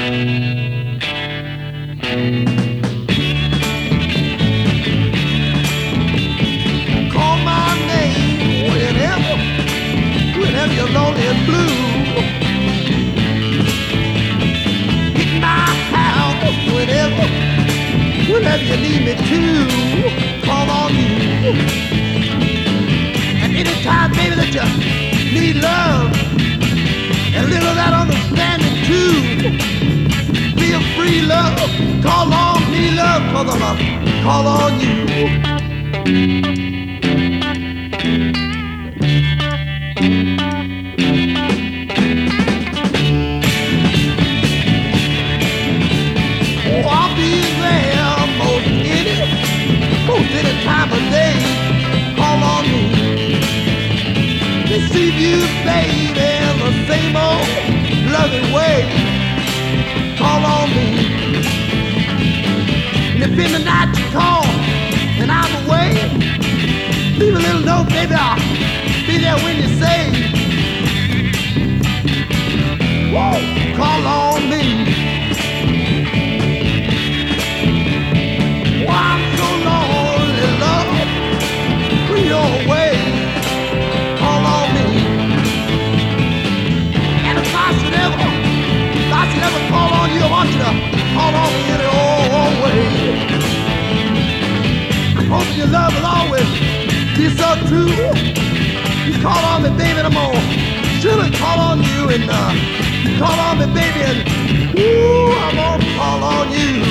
Call my name whenever you're lonely and blue. Hit my house whenever you need me to. Call on you. And anytime, baby, that you need love and a little of that understanding too. Feel free, love. Call on me, love, 'cause I'm gonna call on you. Oh, I'll be there most any time of day. Call on me. Receive you, baby, in the same old loving way. Call on me. And if in the night you call and I'm away, leave a little note, baby, I'll be there when you say, whoa, call on me. Oh, I'm so lonely, love, when you're away. Call on me. And if I should ever call on you, I want you to call on me in your way. I hope your love will always be so true. You call on me, baby, and I'm gonna surely call on you. And you call on me, baby, and ooh, I'm gonna call on you.